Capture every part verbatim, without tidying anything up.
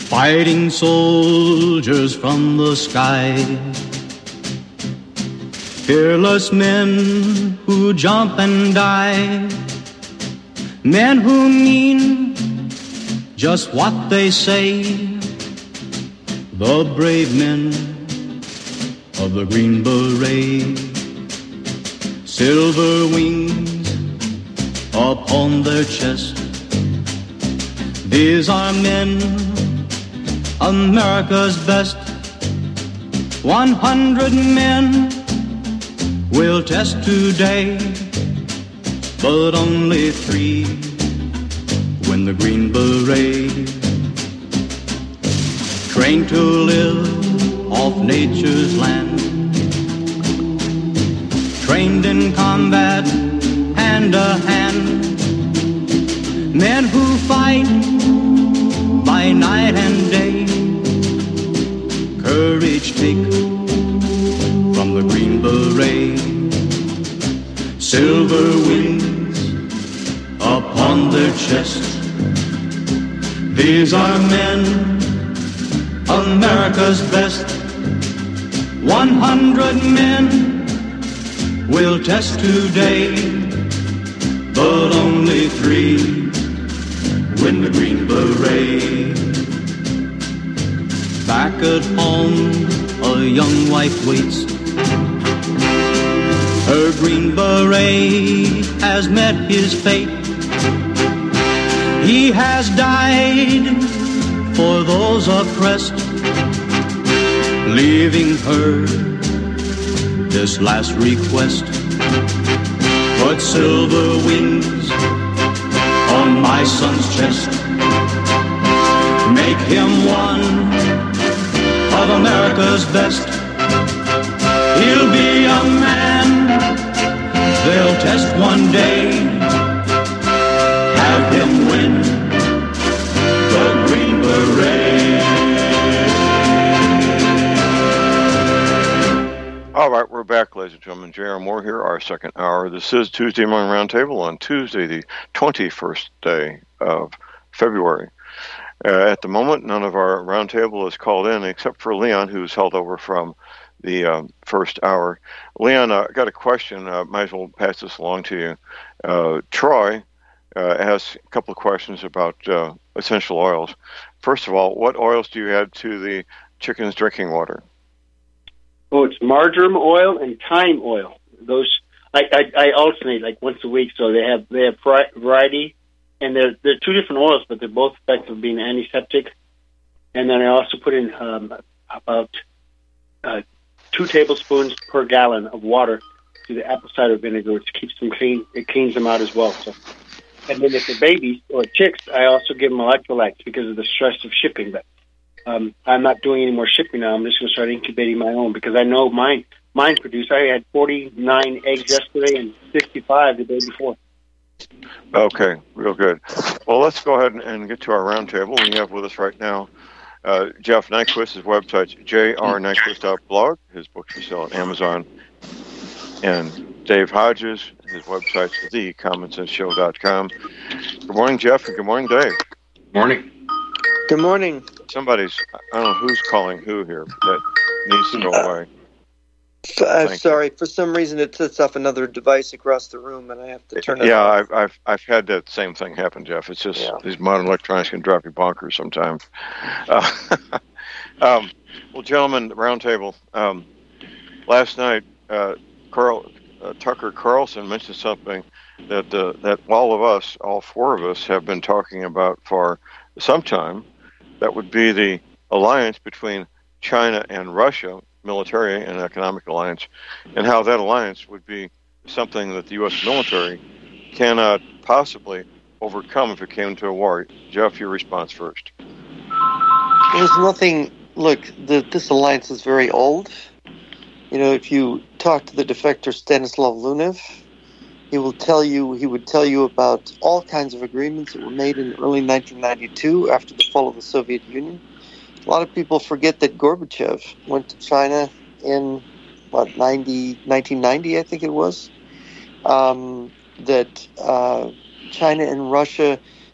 Fighting soldiers from the sky, fearless men who jump and die, men who mean just what they say, the brave men of the Green Beret, silver wings upon their chest. These are men, America's best. One hundred men will test today, but only three win the Green Beret. Trained to live off nature's land, trained in combat hand to hand, men who fight by night and day, courage take from the Green Beret, silver wings upon their chest. These are men, America's best. One hundred men will test today, but only three win the Green Beret. Back at home, a young wife waits. Her Green Beret has met his fate. He has died for those oppressed, leaving her this last request. Put silver wings on my son's chest. Make him one of America's best. He'll be a man they'll test one day. Have him win the Green Beret. All right, we're back, ladies and gentlemen. J R. Moore here, our second hour. This is Tuesday Morning Roundtable on Tuesday, the twenty-first day of February. Uh, at the moment, none of our roundtable is called in except for Leon, who's held over from the um, first hour. Leon, I uh, got a question. Uh, might as well pass this along to you. Uh, Troy uh, asked a couple of questions about uh, essential oils. First of all, what oils do you add to the chicken's drinking water? Oh, it's marjoram oil and thyme oil. Those I, I, I alternate like once a week, so they have they have variety, and they're they're two different oils, but they're both effective being antiseptic. And then I also put in um, about uh, two tablespoons per gallon of water to the apple cider vinegar, which keeps them clean. It cleans them out as well. So, and then if they're babies or chicks, I also give them electrolytes because of the stress of shipping. But um, I'm not doing any more shipping now. I'm just going to start incubating my own because I know mine mine produce. I had forty-nine eggs yesterday and sixty-five the day before. Okay, real good. Well, let's go ahead and, and get to our roundtable. We have with us right now uh, Jeff Nyquist. His website's j r nyquist dot blog. His books are still on Amazon. And Dave Hodges, his website's the common sense show dot com. Good morning, Jeff, and good morning, Dave. Morning. Good morning. Somebody's, I don't know who's calling who here, but that needs to go uh, away. I'm sorry. You. For some reason, it sets off another device across the room, and I have to turn it yeah, off. Yeah, I've, I've I've had that same thing happen, Jeff. It's just yeah. These modern electronics can drive you bonkers sometimes. Uh, um, well, gentlemen, roundtable. Um, last night, uh, Carl, uh, Tucker Carlson mentioned something that uh, that all of us, all four of us, have been talking about for some time. That would be the alliance between China and Russia, military and economic alliance, and how that alliance would be something that the U S military cannot possibly overcome if it came to a war. Jeff, your response first. There's nothing. Look, the, this alliance is very old. You know, if you talk to the defector Stanislav Lunev, he will tell you. He would tell you about all kinds of agreements that were made in early nineteen ninety-two after the fall of the Soviet Union. A lot of people forget that Gorbachev went to China in, what, ninety, nineteen ninety, I think it was, um, that uh, China and Russia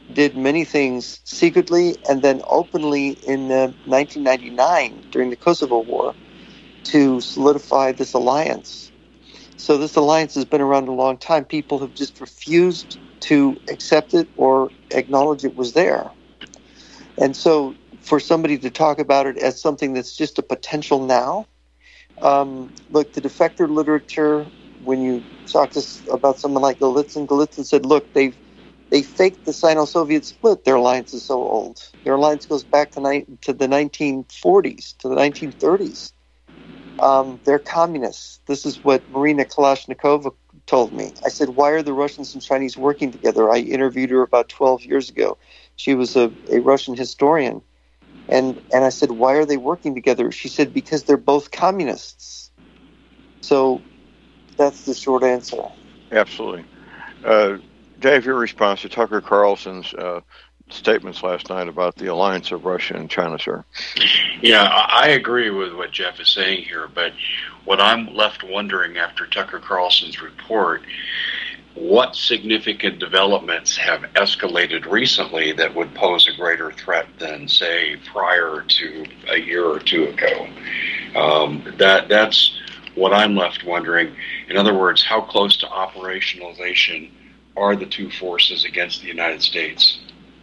did many things secretly and then openly in uh, nineteen ninety-nine during the Kosovo War to solidify this alliance. So this alliance has been around a long time. People have just refused to accept it or acknowledge it was there. And so for somebody to talk about it as something that's just a potential now, um, look, the defector literature, when you talk to, about someone like Golitsyn, Golitsyn said, look, they've They faked the Sino-Soviet split. Their alliance is so old. Their alliance goes back to, ni- to the nineteen forties, to the nineteen thirties. Um, they're communists. This is what Marina Kalashnikova told me. I said, why are the Russians and Chinese working together? I interviewed her about twelve years ago. She was a, a Russian historian. And, and I said, why are they working together? She said, because they're both communists. So that's the short answer. Absolutely. Uh, Dave, your response to Tucker Carlson's uh, statements last night about the alliance of Russia and China, sir. Yeah, I agree with what Jeff is saying here, but what I'm left wondering after Tucker Carlson's report, what significant developments have escalated recently that would pose a greater threat than, say, prior to a year or two ago? Um, that that's what I'm left wondering. In other words, how close to operationalization are the two forces against the United States?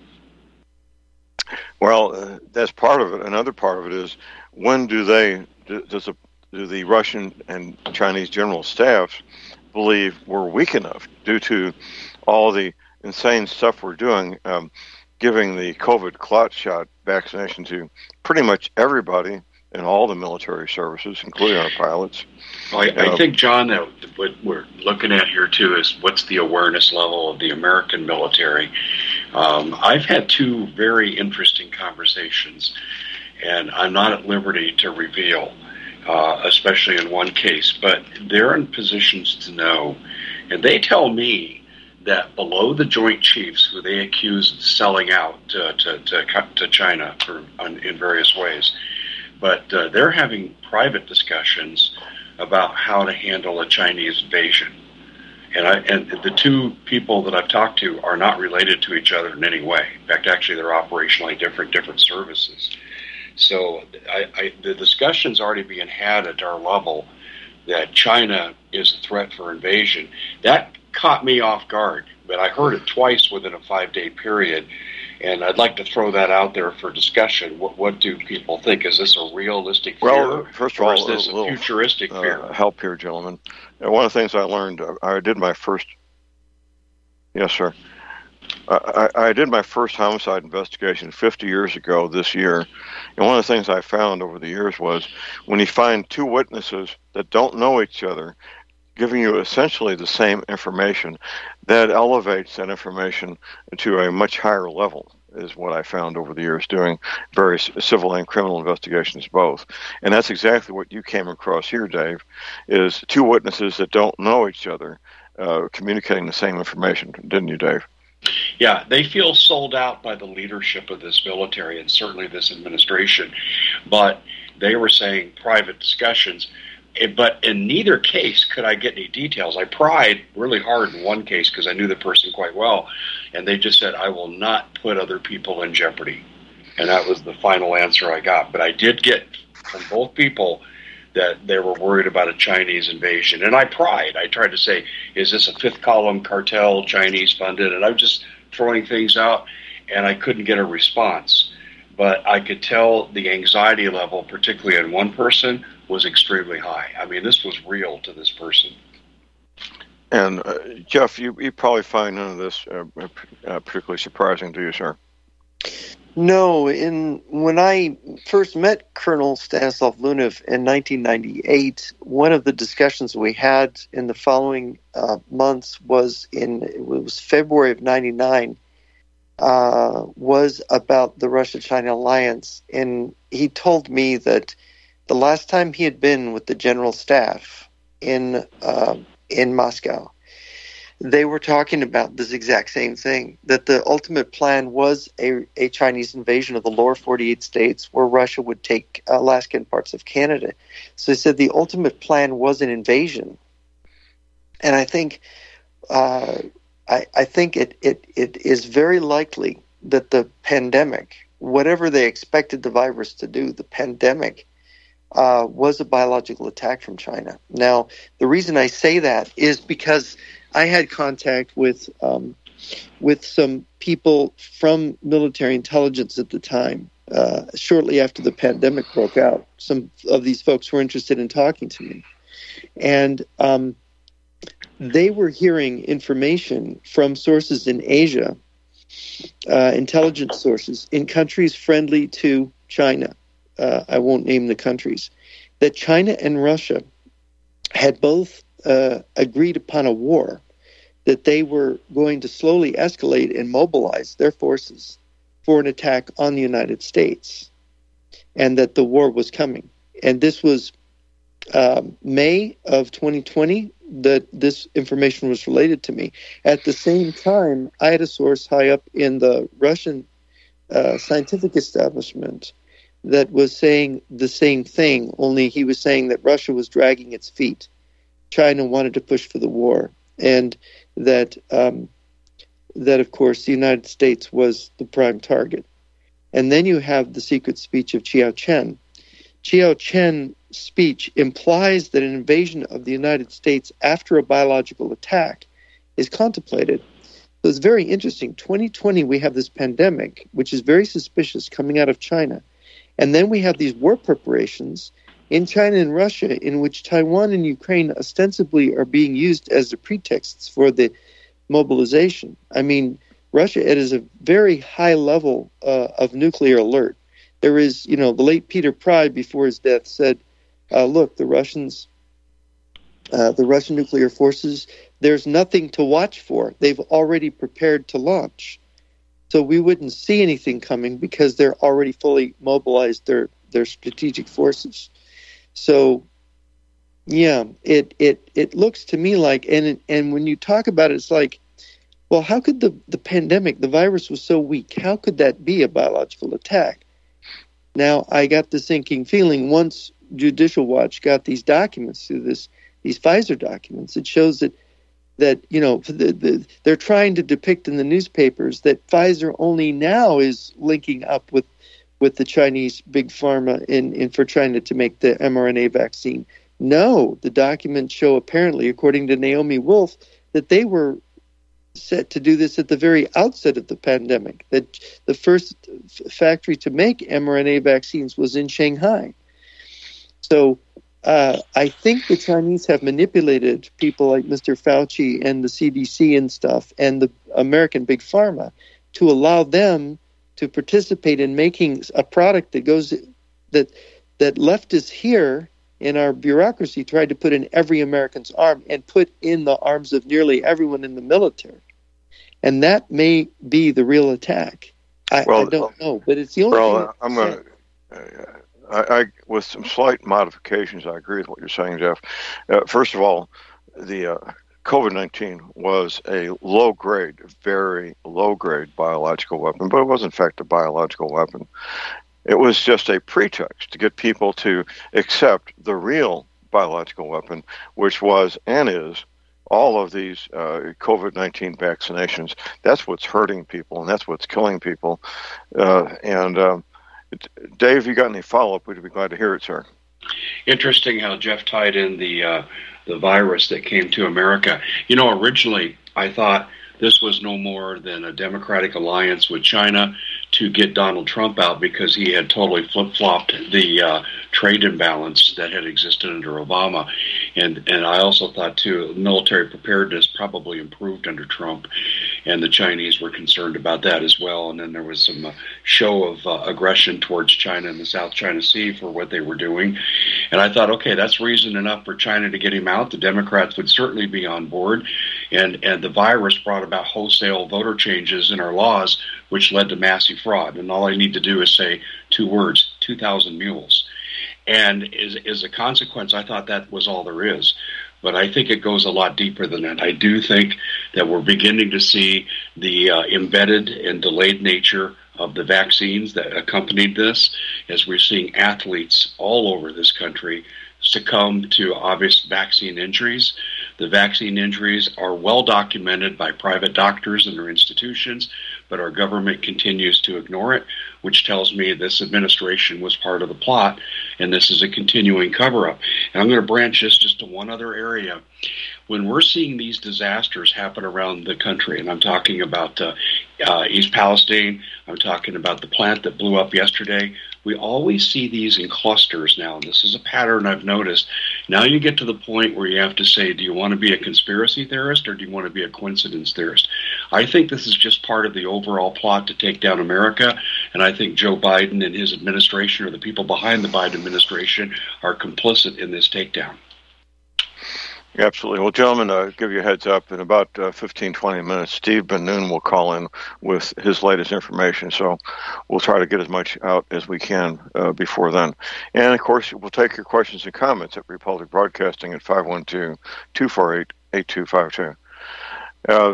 Well, uh, that's part of it. Another part of it is, when do they, do, does a, do the Russian and Chinese general staffs believe we're weak enough due to all the insane stuff we're doing, um, giving the COVID clot shot vaccination to pretty much everybody in all the military services, including our pilots? Well, I, I think, John, that what we're looking at here, too, is what's the awareness level of the American military. Um, I've had two very interesting conversations, and I'm not at liberty to reveal, uh, especially in one case, but they're in positions to know, and they tell me that below the Joint Chiefs, who they accuse of selling out uh, to, to, to China for, on, in various ways, but uh, they're having private discussions about how to handle a Chinese invasion. And, I, and the two people that I've talked to are not related to each other in any way. In fact, actually, they're operationally different, different services. So I, I, the discussion's already being had at our level that China is a threat for invasion. That caught me off guard, but I heard it twice within a five-day period. And I'd like to throw that out there for discussion. What, what do people think? Is this a realistic fear? Well, first of all, or is this a a little, futuristic uh, fear? Help here, gentlemen. And one of the things I learned, I did my first, yes, sir. I, I did my first homicide investigation fifty years ago this year. And one of the things I found over the years was when you find two witnesses that don't know each other, giving you essentially the same information, that elevates that information to a much higher level, is what I found over the years doing various civil and criminal investigations both. And that's exactly what you came across here, Dave, is two witnesses that don't know each other uh, communicating the same information, didn't you, Dave? Yeah, they feel sold out by the leadership of this military and certainly this administration, but they were saying private discussions. But in neither case could I get any details. I pried really hard in one case because I knew the person quite well, and they just said, I will not put other people in jeopardy. And that was the final answer I got. But I did get from both people that they were worried about a Chinese invasion. And I pried. I tried to say, is this a fifth column cartel, Chinese funded? And I was just throwing things out, and I couldn't get a response. But I could tell the anxiety level, particularly in one person, was extremely high. I mean, this was real to this person. And uh, Jeff, you, you probably find none of this uh, uh, particularly surprising, do you, sir? No. In when I first met Colonel Stanislav Lunev in nineteen ninety-eight, one of the discussions we had in the following uh, months was in it was February of ninety-nine. Uh, was about the Russia-China alliance, and he told me that the last time he had been with the general staff in uh, in Moscow, they were talking about this exact same thing, that the ultimate plan was a, a Chinese invasion of the lower forty-eight states where Russia would take Alaska and parts of Canada. So he said the ultimate plan was an invasion. And I think uh, I, I think it, it, it is very likely that the pandemic, whatever they expected the virus to do, the pandemic uh, was a biological attack from China. Now, the reason I say that is because I had contact with um, with some people from military intelligence at the time, uh, shortly after the pandemic broke out. Some of these folks were interested in talking to me. And um, they were hearing information from sources in Asia, uh, intelligence sources, in countries friendly to China. Uh, I won't name the countries, that China and Russia had both uh, agreed upon a war, that they were going to slowly escalate and mobilize their forces for an attack on the United States, and that the war was coming. And this was um, May of twenty twenty that this information was related to me. At the same time, I had a source high up in the Russian uh, scientific establishment that was saying the same thing, only he was saying that Russia was dragging its feet. China wanted to push for the war, and that, um, that of course, the United States was the prime target. And then you have the secret speech of Chiao Chen. Chiao Chen's speech implies that an invasion of the United States after a biological attack is contemplated. So it's very interesting. twenty twenty, we have this pandemic, which is very suspicious, coming out of China. And then we have these war preparations in China and Russia, in which Taiwan and Ukraine ostensibly are being used as the pretexts for the mobilization. I mean, Russia, it is a very high level uh, of nuclear alert. There is, you know, the late Peter Pride, before his death, said, uh, look, the Russians, uh, the Russian nuclear forces, there's nothing to watch for. They've already prepared to launch. So we wouldn't see anything coming because they're already fully mobilized their, their strategic forces. So, yeah, it, it, it looks to me like, and and when you talk about it, it's like, well, how could the, the pandemic, the virus was so weak, how could that be a biological attack? Now, I got the sinking feeling once Judicial Watch got these documents through this, these Pfizer documents, it shows that, that you know, the, the, they're trying to depict in the newspapers that Pfizer only now is linking up with with the Chinese big pharma in, in for trying to, to make the mRNA vaccine. No, the documents show apparently, according to Naomi Wolf, that they were set to do this at the very outset of the pandemic, that the first f- factory to make mRNA vaccines was in Shanghai. So uh, I think the Chinese have manipulated people like Mister Fauci and the C D C and stuff, and the American big pharma, to allow them to participate in making a product that goes that that leftists here in our bureaucracy tried to put in every American's arm and put in the arms of nearly everyone in the military. And that may be the real attack. I, well, I don't know, but it's the only well, thing. Uh, I'm going to, I, I, with some slight modifications, I agree with what you're saying, Jeff. Uh, first of all, the uh, COVID nineteen was a low-grade, very low-grade biological weapon, but it was, in fact, a biological weapon. It was just a pretext to get people to accept the real biological weapon, which was and is all of these uh, COVID nineteen vaccinations. That's what's hurting people, and that's what's killing people. Uh, and um, Dave, you got any follow-up? We'd be glad to hear it, sir. Interesting how Jeff tied in the uh, the virus that came to America. You know, originally I thought this was no more than a Democratic alliance with China to get Donald Trump out because he had totally flip-flopped the uh, trade imbalance that had existed under Obama. And and I also thought, too, military preparedness probably improved under Trump, and the Chinese were concerned about that as well. And then there was some uh, show of uh, aggression towards China in the South China Sea for what they were doing. And I thought, okay, that's reason enough for China to get him out. The Democrats would certainly be on board. And, and the virus brought about wholesale voter changes in our laws, which led to massive fraud. And all I need to do is say two words, two thousand mules. And as, as a consequence, I thought that was all there is. But I think it goes a lot deeper than that. I do think that we're beginning to see the uh, embedded and delayed nature of the vaccines that accompanied this, as we're seeing athletes all over this country succumb to obvious vaccine injuries. The vaccine injuries are well documented by private doctors and their institutions, but our government continues to ignore it, which tells me this administration was part of the plot, and this is a continuing cover-up. And I'm going to branch this just to one other area. When we're seeing these disasters happen around the country, and I'm talking about uh, uh, East Palestine, I'm talking about the plant that blew up yesterday, we always see these in clusters now. This is a pattern I've noticed. Now you get to the point where you have to say, do you want to be a conspiracy theorist or do you want to be a coincidence theorist? I think this is just part of the overall plot to take down America, and I think Joe Biden and his administration, or the people behind the Biden administration, are complicit in this takedown. Absolutely. Well, gentlemen, uh, give you a heads up. In about uh, fifteen, twenty minutes, Steve Ben-Nun will call in with his latest information. So we'll try to get as much out as we can uh, before then. And, of course, we'll take your questions and comments at Republic Broadcasting at five one two, two four eight, eight two five two. Uh,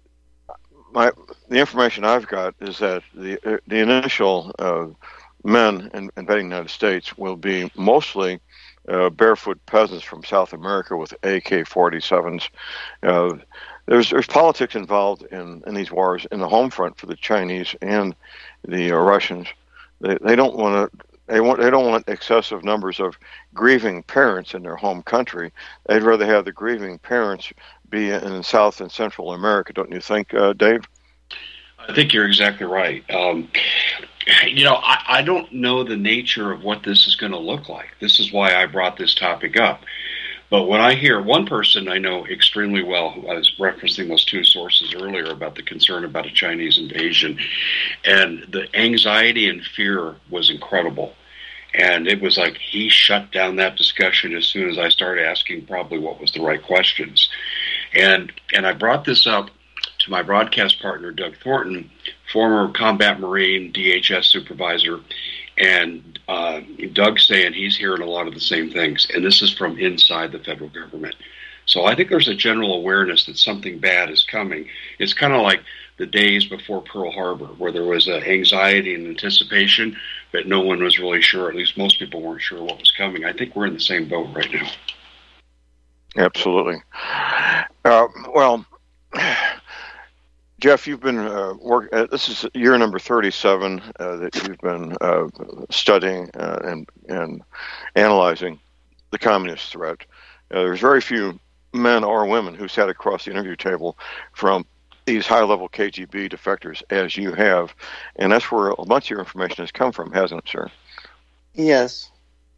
my, the information I've got is that the, uh, the initial uh, men in, invading the United States will be mostly Uh, barefoot peasants from South America with A K forty-sevens. Uh, there's there's politics involved in, in these wars in the home front for the Chinese and the uh, Russians. They they don't want to they want they don't want excessive numbers of grieving parents in their home country. They'd rather have the grieving parents be in South and Central America, don't you think, uh, Dave? I think you're exactly right. Um, you know, I, I don't know the nature of what this is going to look like. This is why I brought this topic up. But when I hear one person I know extremely well, who I was referencing those two sources earlier about the concern about a Chinese invasion, and the anxiety and fear was incredible. And it was like he shut down that discussion as soon as I started asking probably what was the right questions. And and I brought this up to my broadcast partner, Doug Thornton, former combat Marine, D H S supervisor, and uh, Doug's saying he's hearing a lot of the same things, and this is from inside the federal government. So I think there's a general awareness that something bad is coming. It's kind of like the days before Pearl Harbor, where there was uh, anxiety and anticipation, but no one was really sure, at least most people weren't sure what was coming. I think we're in the same boat right now. Absolutely. Uh, well... Jeff, you've been uh, work. Uh, this is year number thirty-seven uh, that you've been uh, studying uh, and and analyzing the communist threat. Uh, there's very few men or women who sat across the interview table from these high-level K G B defectors as you have, and that's where a bunch of your information has come from, hasn't it, sir? Yes.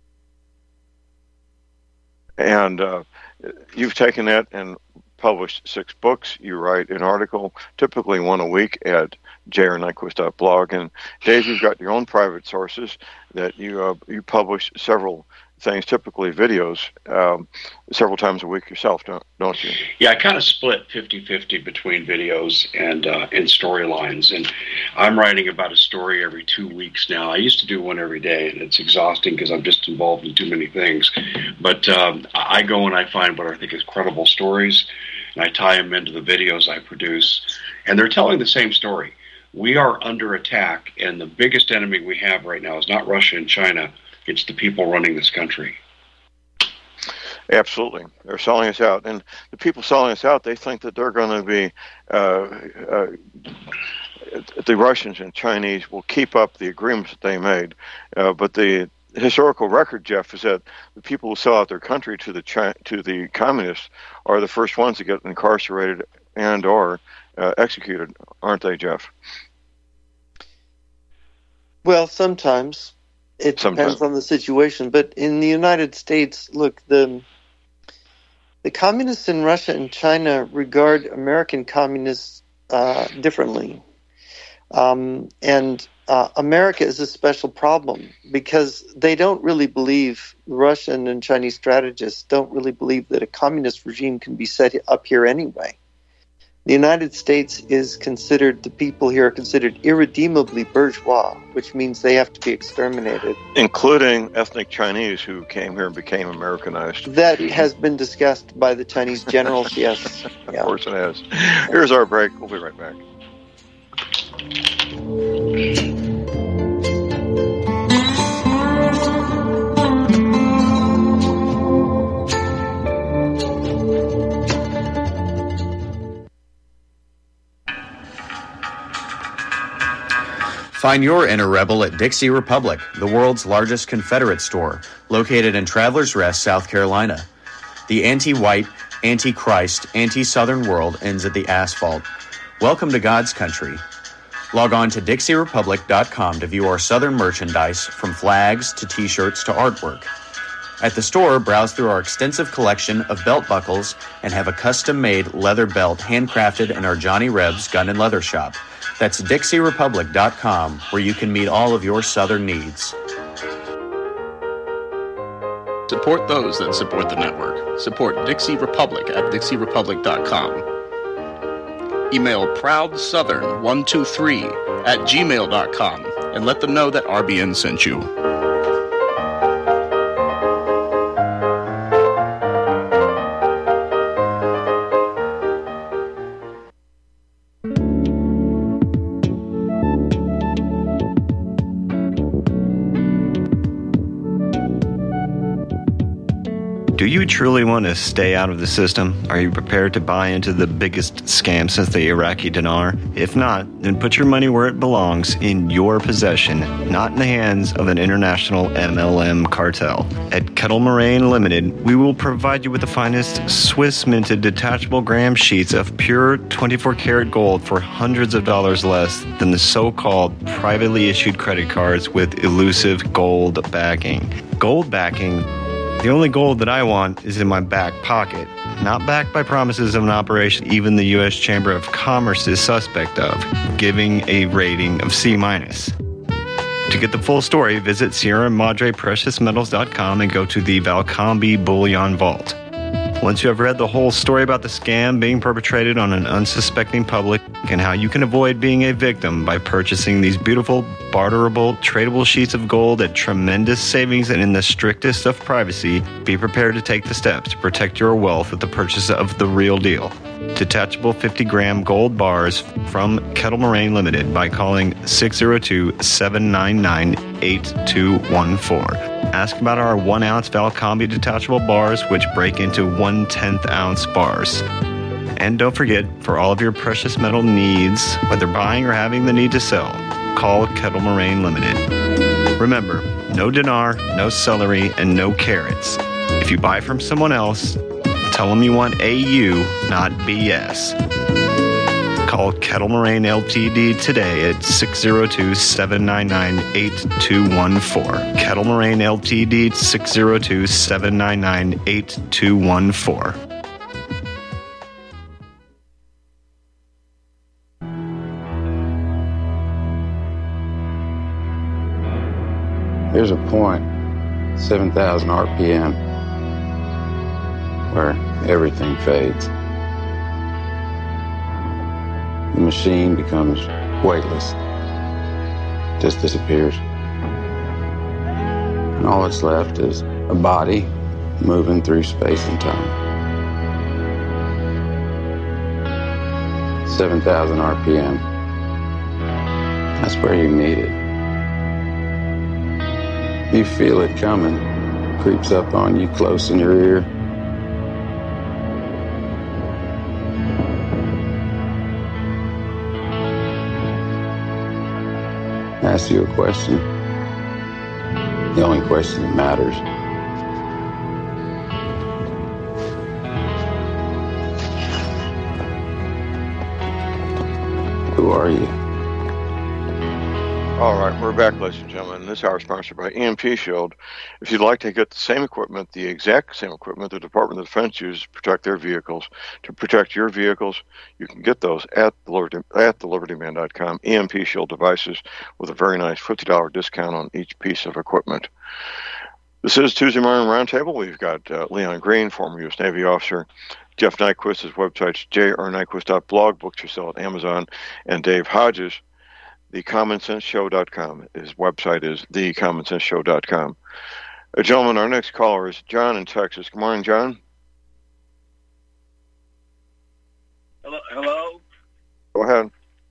And uh, you've taken that and published six books. You write an article, typically one a week, at j r nyquist dot blog. And Dave, you've got your own private sources that you uh, you publish several things, typically videos, um, several times a week yourself, don't, don't you? Yeah, I kind of split fifty-fifty between videos and uh, and storylines. And I'm writing about a story every two weeks now. I used to do one every day, and it's exhausting because I'm just involved in too many things. But um, I go and I find what I think is credible stories, and I tie them into the videos I produce. And they're telling the same story. We are under attack, and the biggest enemy we have right now is not Russia and China. It's the people running this country. Absolutely. They're selling us out. And the people selling us out, they think that they're going to be, uh, uh, the Russians and Chinese will keep up the agreements that they made. Uh, but the historical record, Jeff, is that the people who sell out their country to the Chi- to the communists are the first ones to get incarcerated and or uh, executed, aren't they, Jeff? Well, sometimes. It Sometimes. depends on the situation. But in the United States, look, the the communists in Russia and China regard American communists uh, differently. Um, and uh, America is a special problem because they don't really believe, Russian and Chinese strategists don't really believe that a communist regime can be set up here anyway. The United States is considered, the people here are considered irredeemably bourgeois, which means they have to be exterminated. Including ethnic Chinese who came here and became Americanized. That has been discussed by the Chinese generals, yes. Of Yeah. course it has. Here's our break. We'll be right back. Find your inner rebel at Dixie Republic, the world's largest Confederate store, located in Travelers Rest, South Carolina. The anti-white, anti-Christ, anti-Southern world ends at the asphalt. Welcome to God's country. Log on to Dixie Republic dot com to view our Southern merchandise, from flags to t-shirts to artwork. At the store, browse through our extensive collection of belt buckles and have a custom-made leather belt handcrafted in our Johnny Reb's Gun and Leather Shop. That's Dixie Republic dot com, where you can meet all of your Southern needs. Support those that support the network. Support Dixie Republic at Dixie Republic dot com. Email proud southern one two three at gmail dot com and let them know that R B N sent you. Do you truly want to stay out of the system? Are you prepared to buy into the biggest scam since the Iraqi dinar? If not, then put your money where it belongs, in your possession, not in the hands of an international M L M cartel. At Kettle Moraine Limited, we will provide you with the finest Swiss-minted detachable gram sheets of pure twenty-four karat gold for hundreds of dollars less than the so-called privately issued credit cards with elusive gold backing. Gold backing? The only gold that I want is in my back pocket, not backed by promises of an operation even the U S Chamber of Commerce is suspect of, giving a rating of C minus. To get the full story, visit Sierra Madre Precious Metals dot com and go to the Valcombe Bullion Vault. Once you have read the whole story about the scam being perpetrated on an unsuspecting public and how you can avoid being a victim by purchasing these beautiful, barterable, tradable sheets of gold at tremendous savings and in the strictest of privacy, be prepared to take the steps to protect your wealth with the purchase of the real deal. Detachable fifty gram gold bars from Kettle Moraine Limited by calling six oh two, seven nine nine, eight two one four. Ask about our one ounce Valcombe detachable bars, which break into one tenth ounce bars. And don't forget, for all of your precious metal needs, whether buying or having the need to sell, call Kettle Moraine Limited. Remember, no dinar, no celery, and no carrots. If you buy from someone else, tell them you want A U, not B S. Call Kettle Moraine Limited today at six oh two, seven nine nine, eight two one four. Kettle Moraine Limited, six oh two, seven nine nine, eight two one four. There's a point, seven thousand R P M, where everything fades. The machine becomes weightless, just disappears. And all that's left is a body moving through space and time. seven thousand R P M. That's where you meet it. You feel it coming, creeps up on you close in your ear. Ask you a question, the only question that matters. Who are you? All right, we're back, ladies and gentlemen. This hour is sponsored by E M P Shield. If you'd like to get the same equipment, the exact same equipment the Department of Defense uses to protect their vehicles, to protect your vehicles, you can get those at the Liberty, at the Liberty Man dot com. E M P Shield devices with a very nice fifty dollars discount on each piece of equipment. This is Tuesday Morning Roundtable. We've got uh, Leon Green, former U S Navy officer, Jeff Nyquist. His website's j r nyquist dot blog, books you sell at Amazon, and Dave Hodges. the common sense show dot com. His website is the common sense show dot com. Uh, gentlemen, our next caller is John in Texas. Good morning, John. Hello. Hello. Go ahead.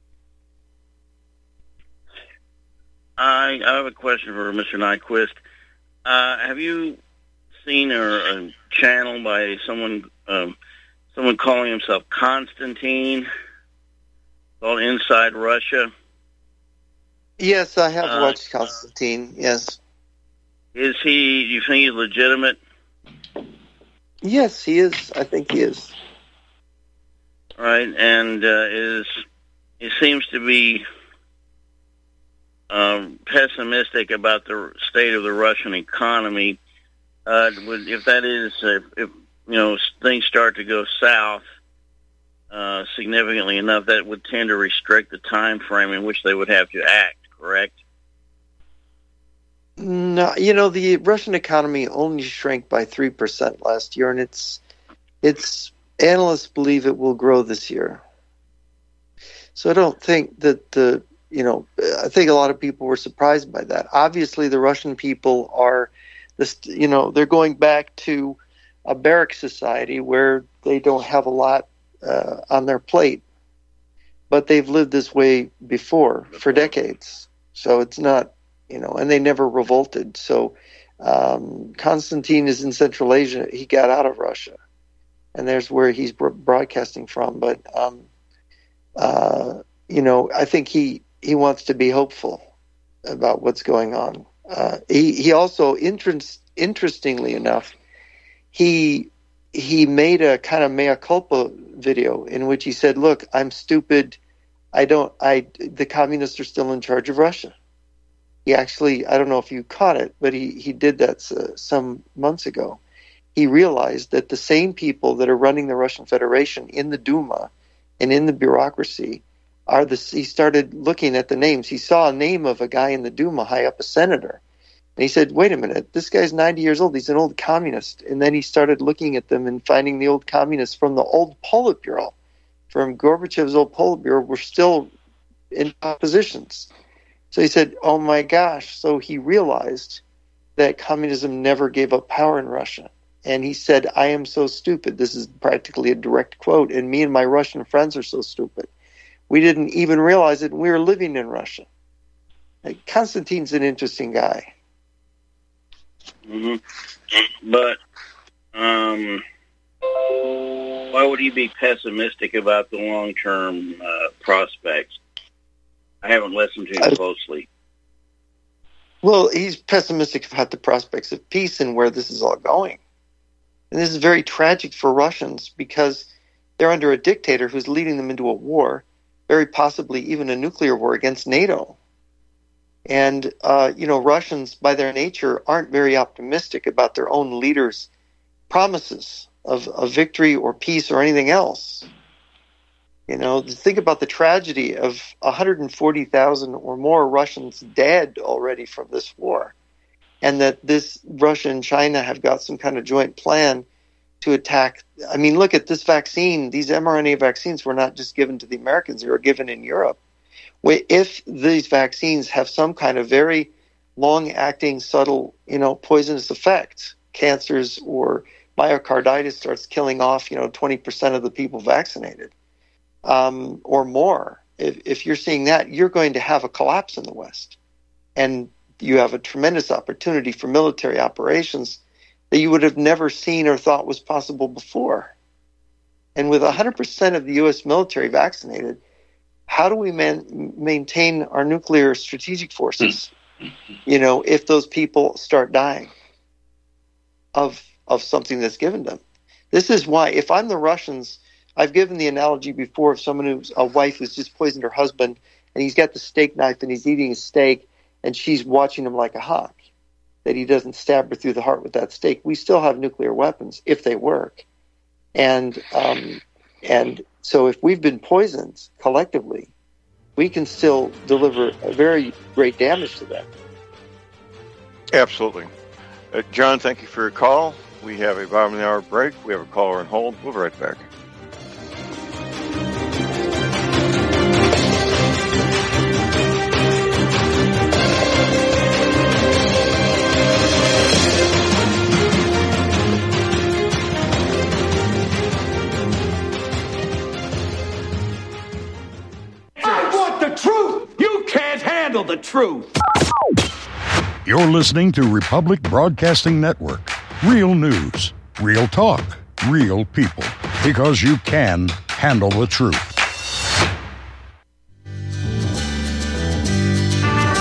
I, I have a question for Mister Nyquist. Uh, have you seen a, a channel by someone um, someone calling himself Constantine called Inside Russia? Yes, I have Uh, watched Constantine. Yes. Is he? Do you think he's legitimate? Yes, he is. I think he is. Right, and uh, is he seems to be um, pessimistic about the state of the Russian economy. Uh, would, if that is, if, if you know things start to go south uh, significantly enough, that would tend to restrict the time frame in which they would have to act. Correct. No, you know, the Russian economy only shrank by three percent last year, and it's it's analysts believe it will grow this year. So I don't think that the, you know, I think a lot of people were surprised by that. Obviously, the Russian people are, this, you know, they're going back to a barrack society where they don't have a lot uh, on their plate, but they've lived this way before for decades. So it's not, you know, and they never revolted. So um, Constantine is in Central Asia. He got out of Russia, and there's where he's broadcasting from. But, um, uh, you know, I think he, he wants to be hopeful about what's going on. Uh, he, he also, interest, interestingly enough, he he made a kind of mea culpa video in which he said, look, I'm stupid. I don't, I, the communists are still in charge of Russia. He actually, I don't know if you caught it, but he, he did that uh, some months ago. He realized that the same people that are running the Russian Federation in the Duma and in the bureaucracy are the, he started looking at the names. He saw a name of a guy in the Duma, high up, a senator. And he said, wait a minute, this guy's ninety years old. He's an old communist. And then he started looking at them and finding the old communists from the old Politburo, from Gorbachev's old Politburo, were still in positions. So he said, oh my gosh. So he realized that communism never gave up power in Russia. And he said, I am so stupid. This is practically a direct quote. And me and my Russian friends are so stupid. We didn't even realize it. And we were living in Russia. Like, Constantine's an interesting guy. Mm-hmm. But um, why would he be pessimistic about the long-term uh, prospects? I haven't listened to him closely. Well, he's pessimistic about the prospects of peace and where this is all going. And this is very tragic for Russians because they're under a dictator who's leading them into a war, very possibly even a nuclear war against NATO. And, uh, you know, Russians, by their nature, aren't very optimistic about their own leaders' promises of, of victory or peace or anything else. You know, think about the tragedy of one hundred forty thousand or more Russians dead already from this war, and that this Russia and China have got some kind of joint plan to attack. I mean, look at this vaccine. These mRNA vaccines were not just given to the Americans. They were given in Europe. If these vaccines have some kind of very long-acting, subtle, you know, poisonous effect, cancers or myocarditis starts killing off, you know, twenty percent of the people vaccinated. Um, or more. If, if you're seeing that, you're going to have a collapse in the West. And you have a tremendous opportunity for military operations that you would have never seen or thought was possible before. And with one hundred percent of the U S military vaccinated, how do we man- maintain our nuclear strategic forces, you know, if those people start dying of of something that's given them? This is why, if I'm the Russians, I've given the analogy before of someone who's a wife who's just poisoned her husband, and he's got the steak knife and he's eating his steak, and she's watching him like a hawk, that he doesn't stab her through the heart with that steak. We still have nuclear weapons if they work. And um, and so if we've been poisoned collectively, we can still deliver a very great damage to them. Absolutely. Uh, John, thank you for your call. We have a bottom of the hour break. We have a caller on hold. We'll be right back. The truth. You're listening to Republic Broadcasting Network. Real news, real talk, real people. Because you can handle the truth.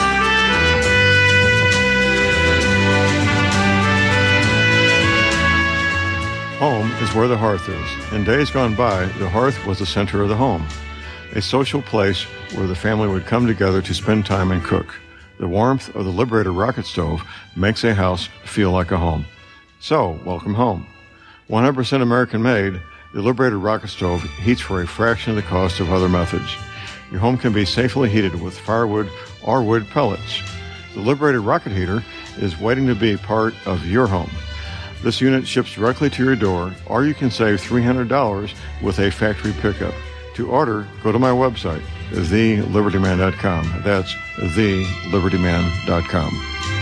where the hearth is. In days gone by, the hearth was the center of the home, a social place where the family would come together to spend time and cook. The warmth of the Liberator rocket stove makes a house feel like a home. So, welcome home. one hundred percent American-made, the Liberator rocket stove heats for a fraction of the cost of other methods. Your home can be safely heated with firewood or wood pellets. The Liberator rocket heater is waiting to be part of your home. This unit ships directly to your door, or you can save three hundred dollars with a factory pickup. To order, go to my website, the liberty man dot com. That's the liberty man dot com.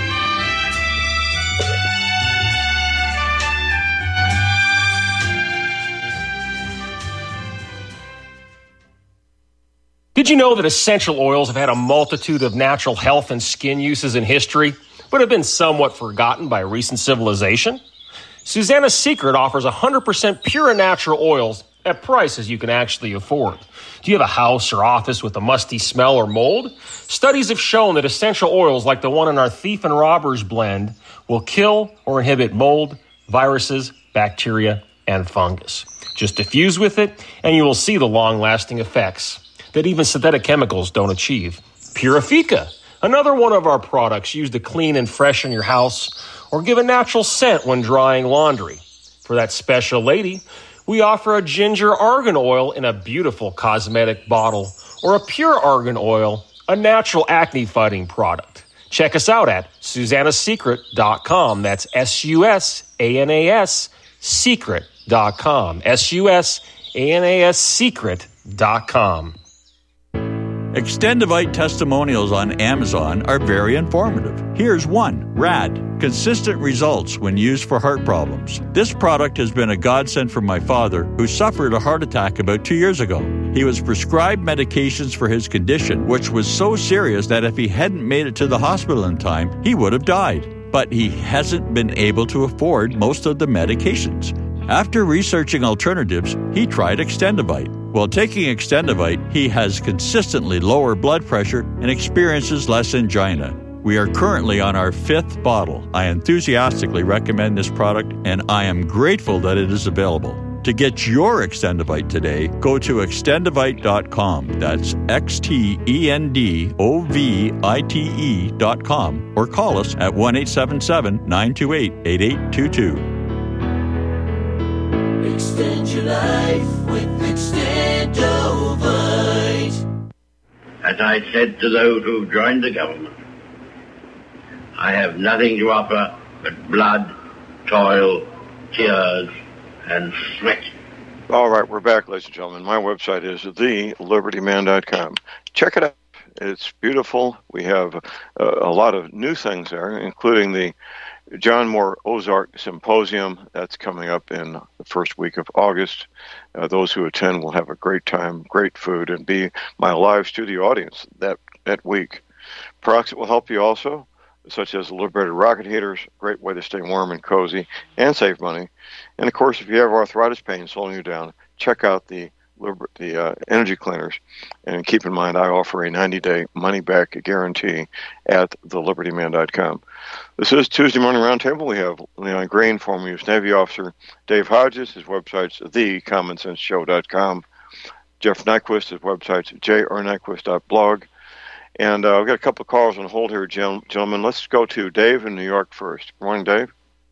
Did you know that essential oils have had a multitude of natural health and skin uses in history, but have been somewhat forgotten by recent civilization? Susanna's Secret offers one hundred percent pure and natural oils at prices you can actually afford. Do you have a house or office with a musty smell or mold? Studies have shown that essential oils like the one in our Thief and Robbers blend will kill or inhibit mold, viruses, bacteria, and fungus. Just diffuse with it, and you will see the long-lasting effects that even synthetic chemicals don't achieve. Purifica, another one of our products used to clean and freshen your house or give a natural scent when drying laundry. For that special lady, we offer a ginger argan oil in a beautiful cosmetic bottle or a pure argan oil, a natural acne-fighting product. Check us out at susanna secret dot com. That's S U S A N A S secret dot com. S U S A N A S secret dot com. Extendivite testimonials on Amazon are very informative. Here's one. Rad. Consistent results when used for heart problems. This product has been a godsend for my father, who suffered a heart attack about two years ago. He was prescribed medications for his condition, which was so serious that if he hadn't made it to the hospital in time, he would have died. But he hasn't been able to afford most of the medications. After researching alternatives, he tried Extendivite. While taking Extendivite, he has consistently lower blood pressure and experiences less angina. We are currently on our fifth bottle. I enthusiastically recommend this product, and I am grateful that it is available. To get your Extendivite today, go to extendivite dot com. That's X T E N D O V I T E dot com, or call us at one eight seven seven, nine two eight, eight eight two two. Extend your life with Extendovite. As I said to those who joined the government, I have nothing to offer but blood, toil, tears, and sweat. All right, we're back, ladies and gentlemen. My website is the liberty man dot com. Check it out. It's beautiful. We have uh, a lot of new things there, including the John Moore Ozark Symposium. That's coming up in the first week of August. Uh, those who attend will have a great time, great food, and be my live studio audience that, that week. Products that will help you also, such as the Liberator rocket heaters, great way to stay warm and cozy and save money. And, of course, if you have arthritis pain slowing you down, check out the the uh, energy cleaners. And keep in mind, I offer a ninety-day money-back guarantee at the liberty man dot com. This is Tuesday Morning Roundtable. We have Leon Green, former U S Navy officer, Dave Hodges. His website's the common sense show dot com. Jeff Nyquist, his website's j r nyquist dot blog. And uh, I've got a couple of calls on hold here, gentlemen. Let's go to Dave in New York first. Good morning, Dave.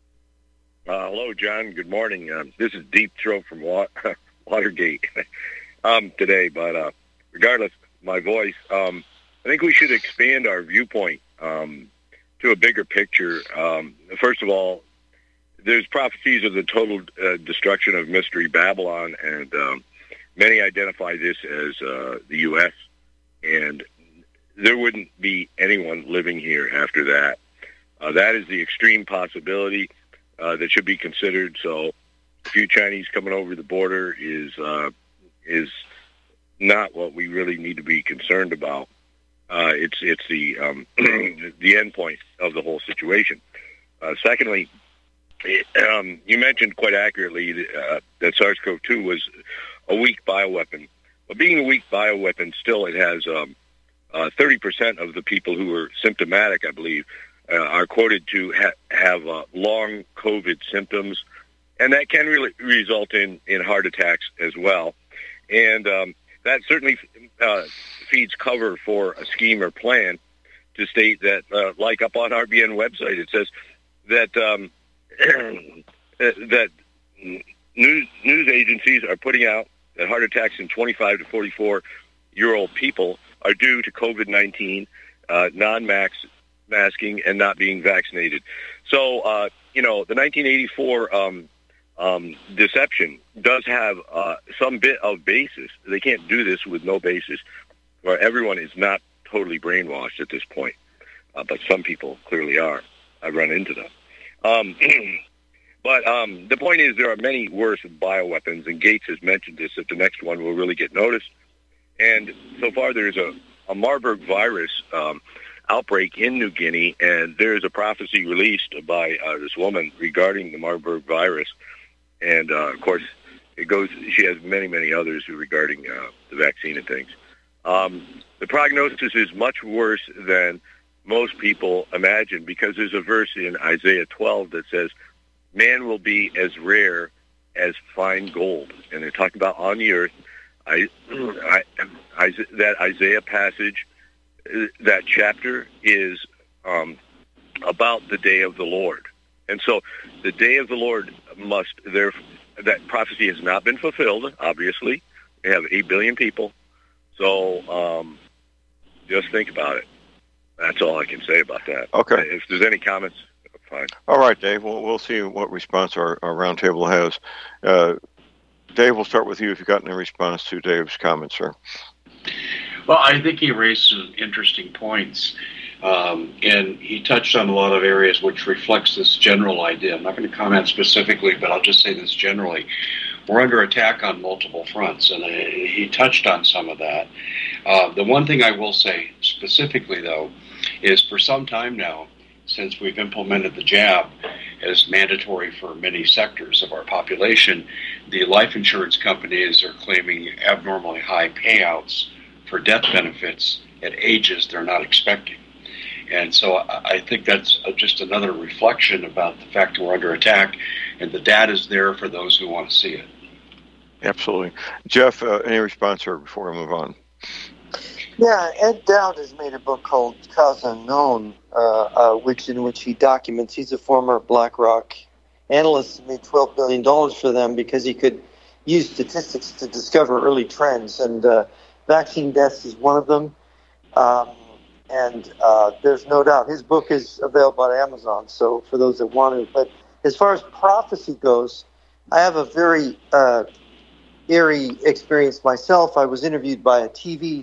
Uh, hello, John. Good morning. Um, this is Deep Throat from Wa- Watergate um, today, but uh, regardless of my voice, um, I think we should expand our viewpoint um, to a bigger picture. Um, first of all, there's prophecies of the total uh, destruction of Mystery Babylon, and um, many identify this as uh, the U S, and there wouldn't be anyone living here after that. Uh, that is the extreme possibility uh, that should be considered. So a few Chinese coming over the border is uh, is not what we really need to be concerned about. Uh, it's it's the um, the end point of the whole situation. Uh, secondly, it, um, you mentioned quite accurately uh, that SARS-C o V two was a weak bioweapon. But being a weak bioweapon, still it has um, uh, thirty percent of the people who are symptomatic, I believe, uh, are quoted to ha- have uh, long COVID symptoms and that can really result in, in heart attacks as well. And um, that certainly uh, feeds cover for a scheme or plan to state that, uh, like up on R B N website, it says that um, that news news agencies are putting out that heart attacks in twenty-five to forty-four year old people are due to COVID nineteen, uh, non-masking, and not being vaccinated. So, uh, you know, the nineteen eighty-four um, um, deception does have uh, some bit of basis. They can't do this with no basis, where everyone is not totally brainwashed at this point. Uh, but some people clearly are. I run into them. Um, but um, the point is there are many worse bioweapons, and Gates has mentioned this, that the next one will really get noticed. And so far there's a, a Marburg virus um, outbreak in New Guinea, and there's a prophecy released by uh, this woman regarding the Marburg virus. And, uh, of course, it goes. She has many, many others regarding uh, the vaccine and things. Um, the prognosis is much worse than most people imagine, because there's a verse in Isaiah twelve that says, man will be as rare as fine gold. And they're talking about on the earth. I, I, I, that Isaiah passage, that chapter is um, about the day of the Lord. And so the day of the Lord must, there, that prophecy has not been fulfilled, obviously. They have eight billion people. So um, just think about it. That's all I can say about that. Okay. If there's any comments, fine. All right, Dave. We'll, we'll see what response our, our roundtable has. Uh, Dave, we'll start with you if you've got any response to Dave's comments, sir. Well, I think he raised some interesting points, um, and he touched on a lot of areas which reflects this general idea. I'm not going to comment specifically, but I'll just say this generally. We're under attack on multiple fronts, and uh, he touched on some of that. Uh, the one thing I will say specifically, though, is for some time now, since we've implemented the jab as mandatory for many sectors of our population, the life insurance companies are claiming abnormally high payouts for death benefits at ages they're not expecting. And so I think that's just another reflection about the fact that we're under attack, and the data is there for those who want to see it. Absolutely. Jeff, uh, any response here before we move on? Yeah, Ed Dowd has made a book called Cause Unknown, uh, uh, which in which he documents. He's a former BlackRock analyst, made twelve billion dollars for them because he could use statistics to discover early trends, and uh, vaccine deaths is one of them. Um, and uh, there's no doubt his book is available on Amazon, so for those that want to. But as far as prophecy goes, I have a very uh, eerie experience myself. I was interviewed by a T V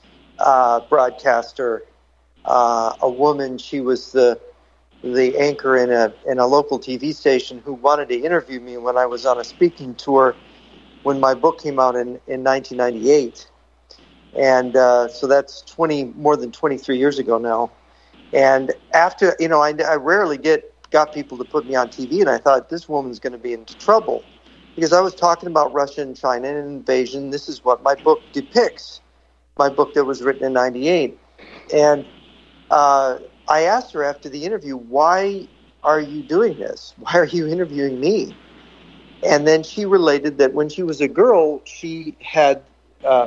Uh, broadcaster, uh, a woman. She was the the anchor in a in a local T V station who wanted to interview me when I was on a speaking tour when my book came out in, in nineteen ninety-eight, and uh, so that's twenty more than twenty-three years ago now. And after, you know, I, I rarely get got people to put me on T V, and I thought this woman's going to be into trouble because I was talking about Russia and China and an invasion. This is what my book depicts. My book that was written in ninety-eight. And uh, I asked her after the interview, why are you doing this? Why are you interviewing me? And then she related that when she was a girl, she had uh,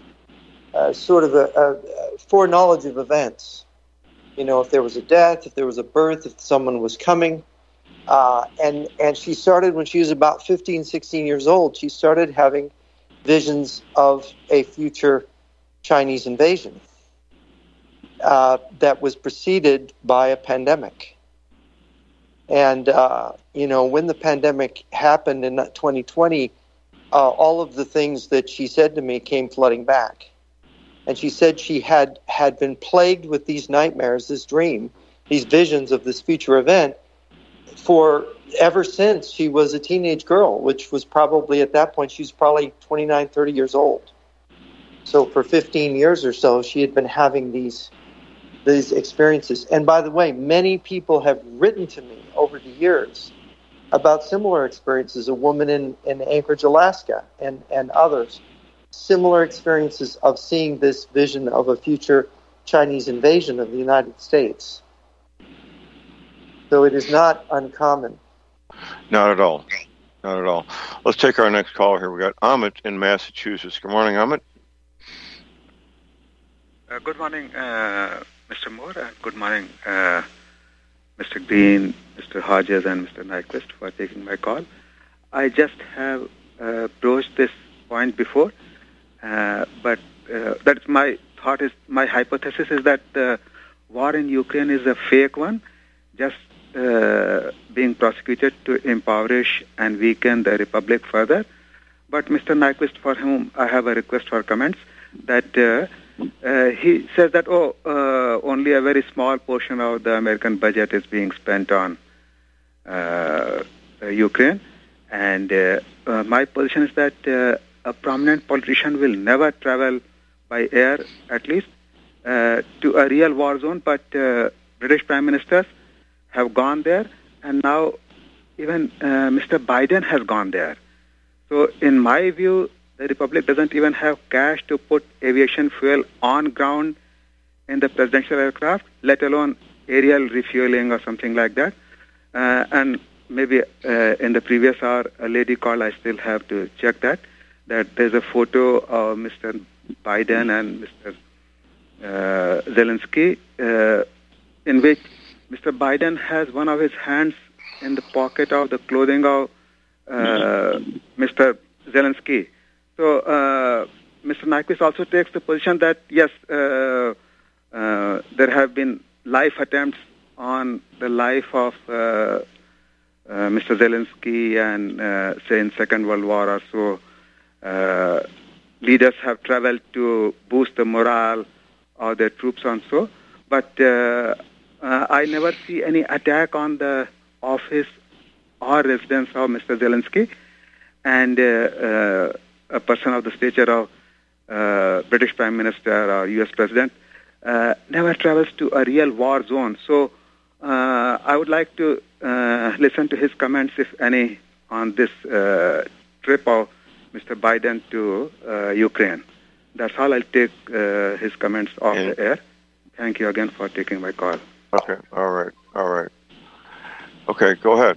uh, sort of a, a foreknowledge of events. You know, if there was a death, if there was a birth, if someone was coming. Uh, and, and she started when she was about fifteen, sixteen years old. She started having visions of a future Chinese invasion uh, that was preceded by a pandemic. And, uh, you know, when the pandemic happened in twenty twenty, uh, all of the things that she said to me came flooding back. And she said she had, had been plagued with these nightmares, this dream, these visions of this future event for ever since she was a teenage girl, which was probably at that point, she was probably twenty-nine, thirty years old. So for fifteen years or so, she had been having these these experiences. And by the way, many people have written to me over the years about similar experiences, a woman in, in Anchorage, Alaska, and, and others, similar experiences of seeing this vision of a future Chinese invasion of the United States. So it is not uncommon. Not at all. not at all. Let's take our next caller here. We got Amit in Massachusetts. Good morning, Amit. Uh, good morning, uh, Mister Moore. Uh, good morning, uh, Mister Green, Mister Hodges, and Mister Nyquist for taking my call. I just have uh, broached this point before, uh, but uh, that's my thought is my hypothesis is that the war in Ukraine is a fake one, just uh, being prosecuted to impoverish and weaken the republic further. But Mister Nyquist, for whom I have a request for comments, that uh, uh, he says that, oh, uh, only a very small portion of the American budget is being spent on uh, uh, Ukraine. And uh, uh, my position is that uh, a prominent politician will never travel by air, at least, uh, to a real war zone. But uh, British prime ministers have gone there, and now even uh, Mister Biden has gone there. So in my view, the Republic doesn't even have cash to put aviation fuel on ground in the presidential aircraft, let alone aerial refueling or something like that. Uh, and maybe uh, in the previous hour, a lady called, I still have to check that, that there's a photo of Mister Biden and Mister Uh, Zelensky, uh, in which Mister Biden has one of his hands in the pocket of the clothing of uh, Mister Zelensky. So uh, Mister Nyquist also takes the position that, yes, uh, uh, there have been life attempts on the life of uh, uh, Mister Zelensky, and uh, say in Second World War or so, uh, leaders have traveled to boost the morale of their troops and so. But uh, uh, I never see any attack on the office or residence of Mister Zelensky, and uh, uh, a person of the stature of uh, British Prime Minister or U S President uh, never travels to a real war zone. So uh, I would like to uh, listen to his comments, if any, on this uh, trip of Mister Biden to uh, Ukraine. That's all. I'll take uh, his comments off the air. Thank you again for taking my call. Okay. All right. All right. Okay. Go ahead.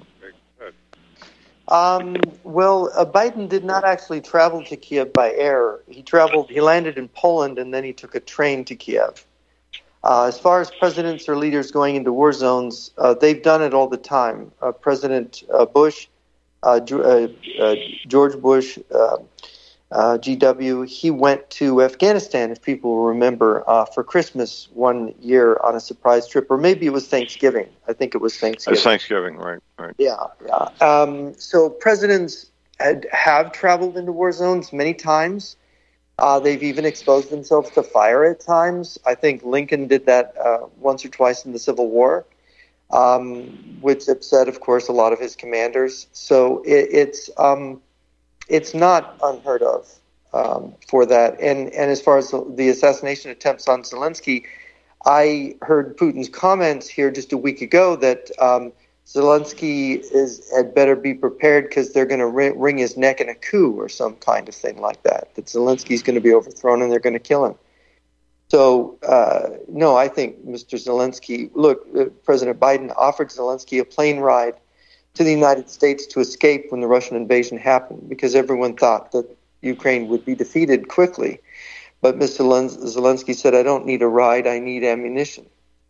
Um, well, uh, Biden did not actually travel to Kiev by air. He traveled, he landed in Poland, and then he took a train to Kiev. Uh, as far as presidents or leaders going into war zones, uh, they've done it all the time. Uh, President uh, Bush, uh, uh, uh, George Bush, uh, uh, G W, he went to Afghanistan, if people will remember, uh, for Christmas one year on a surprise trip, or maybe it was Thanksgiving. I think it was Thanksgiving. It's Thanksgiving, right? Right. Yeah, yeah. Um, so presidents had, have traveled into war zones many times. Uh, they've even exposed themselves to fire at times. I think Lincoln did that uh, once or twice in the Civil War, um, which upset, of course, a lot of his commanders. So it, it's um, it's not unheard of um, for that. And and as far as the assassination attempts on Zelensky, I heard Putin's comments here just a week ago that um, Zelensky is had better be prepared because they're going to ring, wring his neck in a coup or some kind of thing like that. That Zelensky's going to be overthrown and they're going to kill him. So, uh, no, I think Mister Zelensky, look, uh, President Biden offered Zelensky a plane ride to the United States to escape when the Russian invasion happened because everyone thought that Ukraine would be defeated quickly. But Mister Zelensky said, I don't need a ride, I need ammunition.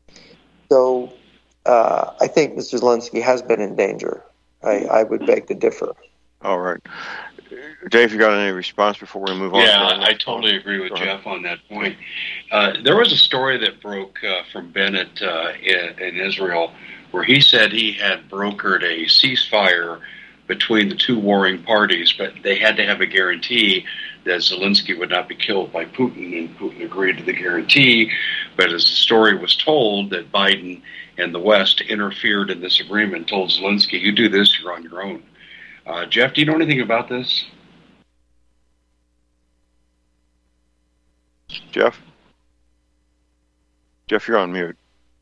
So uh, I think Mister Zelensky has been in danger. I, I would beg to differ. All right. Dave, you got any response before we move on? Yeah, I totally agree with Jeff on that point. Uh, there was a story that broke uh, from Bennett uh, in, in Israel where he said he had brokered a ceasefire between the two warring parties, but they had to have a guarantee that Zelensky would not be killed by Putin, and Putin agreed to the guarantee. But as the story was told, that Biden and the West interfered in this agreement, told Zelensky, you do this, you're on your own. Uh, Jeff, do you know anything about this? Jeff? Jeff, you're on mute.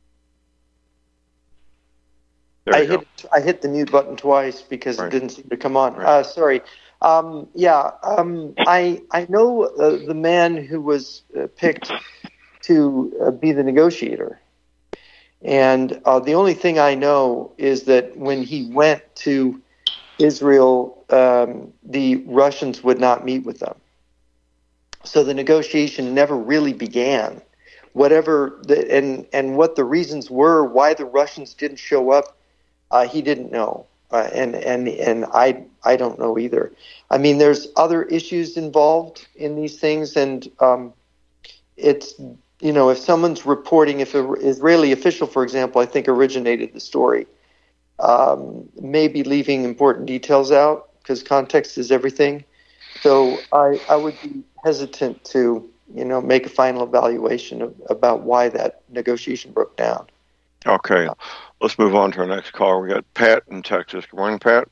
There I hit I hit the mute button twice because right. it didn't seem to come on. Right. Uh, sorry. Um, yeah, um, I I know uh, the man who was uh, picked to uh, be the negotiator, and uh, the only thing I know is that when he went to Israel, um, the Russians would not meet with them. So the negotiation never really began. Whatever the, and and what the reasons were, why the Russians didn't show up, uh, he didn't know, uh, and and and I I don't know either. I mean, there's other issues involved in these things, and um, it's you know if someone's reporting, if an Israeli official, for example, I think originated the story, um, maybe leaving important details out because context is everything. So I I would be hesitant to, you know, make a final evaluation of, about why that negotiation broke down. Okay, let's move on to our next caller. We got Pat in Texas. Good morning, Pat.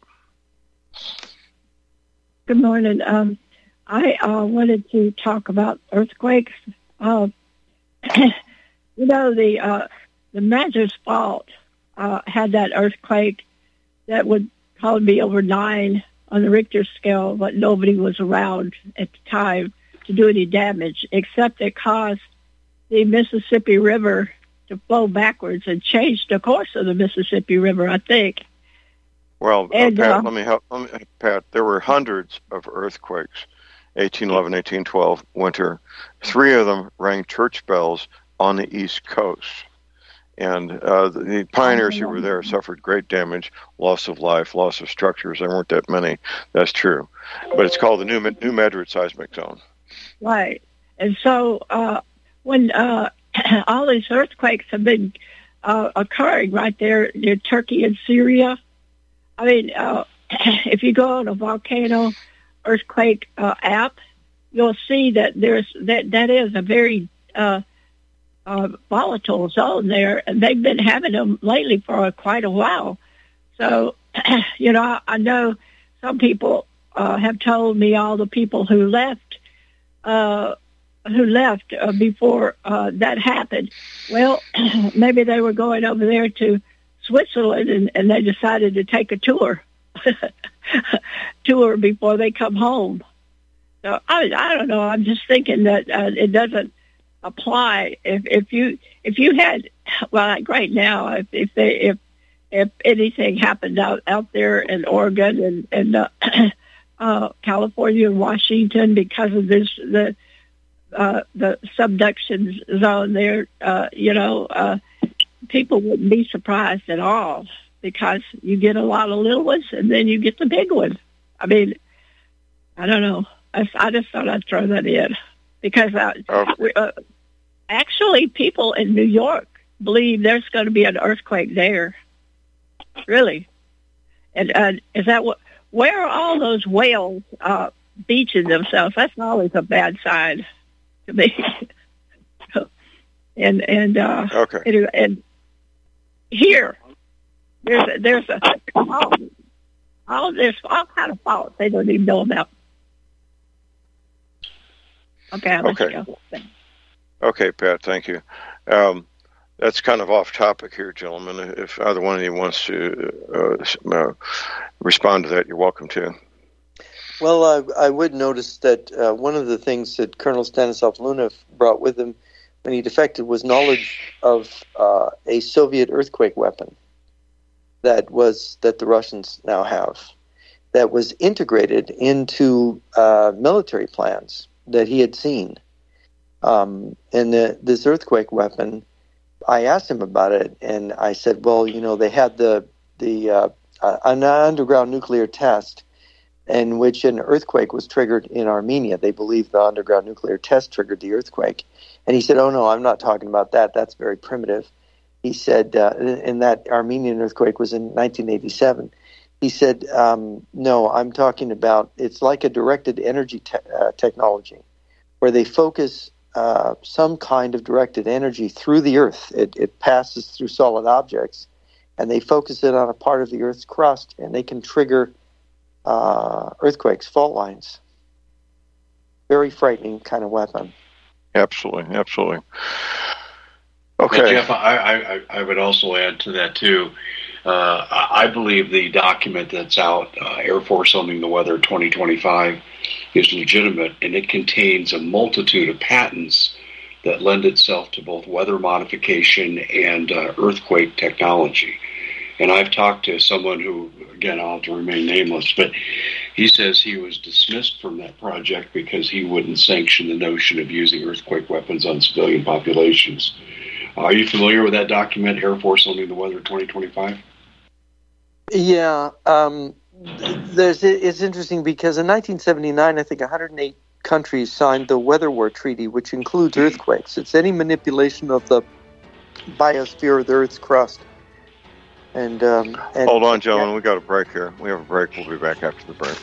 Good morning. Um, I uh, wanted to talk about earthquakes. Uh, you know, the uh, the Madras Fault uh, had that earthquake that would probably be over nine on the Richter scale, but nobody was around at the time to do any damage, except it caused the Mississippi River to flow backwards and change the course of the Mississippi River, I think. Well, and, uh, Pat, uh, let me help. Let me, Pat, there were hundreds of earthquakes, eighteen eleven, eighteen twelve, winter. Three of them rang church bells on the East Coast. And uh, the, the pioneers who were there suffered great damage, loss of life, loss of structures. There weren't that many. That's true. But it's called the New, New Madrid Seismic Zone. Right. And so uh, when uh, all these earthquakes have been uh, occurring right there near Turkey and Syria, I mean, uh, if you go on a volcano earthquake uh, app, you'll see that there's that that is a very uh, uh, volatile zone there, and they've been having them lately for uh, quite a while. So, you know, I, I know some people uh, have told me all the people who left uh, who left uh, before uh, that happened. Well, maybe they were going over there to Switzerland, and, and they decided to take a tour, tour before they come home. So I, I don't know. I'm just thinking that uh, it doesn't apply. If if you if you had, well, like right now, if if they if if anything happened out out there in Oregon and and uh, uh, California and Washington because of this the uh, the subduction zone there, uh, you know. Uh, people wouldn't be surprised at all because you get a lot of little ones and then you get the big one. I mean, I don't know. I, I just thought I'd throw that in because uh, okay. we, uh, actually people in New York believe there's going to be an earthquake there. Really. And uh, is that what, where are all those whales uh, beaching themselves? That's always a bad sign to me. and, and, uh, okay. and, and here, there's a, there's a all, all there's all kind of faults they don't even know about. Okay, I'll let okay. you go. Okay, Pat, thank you. Um, that's kind of off topic here, gentlemen. If either one of you wants to uh, uh, respond to that, you're welcome to. Well, I, I would notice that uh, one of the things that Colonel Stanislav Lunev brought with him when he defected was knowledge of uh, a Soviet earthquake weapon that was that the Russians now have, that was integrated into uh, military plans that he had seen. Um, and the, this earthquake weapon, I asked him about it, and I said, well, you know, they had the the uh, an underground nuclear test in which an earthquake was triggered in Armenia. They believe the underground nuclear test triggered the earthquake. And he said, oh, no, I'm not talking about that. That's very primitive. He said, uh, and that Armenian earthquake was in nineteen eighty-seven. He said, um, no, I'm talking about, it's like a directed energy te- uh, technology where they focus uh, some kind of directed energy through the earth. It, it passes through solid objects, and they focus it on a part of the earth's crust, and they can trigger uh, earthquakes, fault lines. Very frightening kind of weapon. Absolutely, absolutely. Okay. Well, Jeff, I, I, I would also add to that, too. Uh, I believe the document that's out, uh, Air Force Owning the Weather twenty twenty-five, is legitimate, and it contains a multitude of patents that lend itself to both weather modification and uh, earthquake technology. And I've talked to someone who, again, I'll have to remain nameless, but he says he was dismissed from that project because he wouldn't sanction the notion of using earthquake weapons on civilian populations. Uh, are you familiar with that document, Air Force Only the Weather twenty twenty-five? Yeah. Um, there's, it's interesting because in nineteen seventy-nine, I think one hundred eight countries signed the Weather War Treaty, which includes earthquakes. It's any manipulation of the biosphere of the Earth's crust. And, um, and hold on, gentlemen. Yeah. We got a break here. We have a break. We'll be back after the break.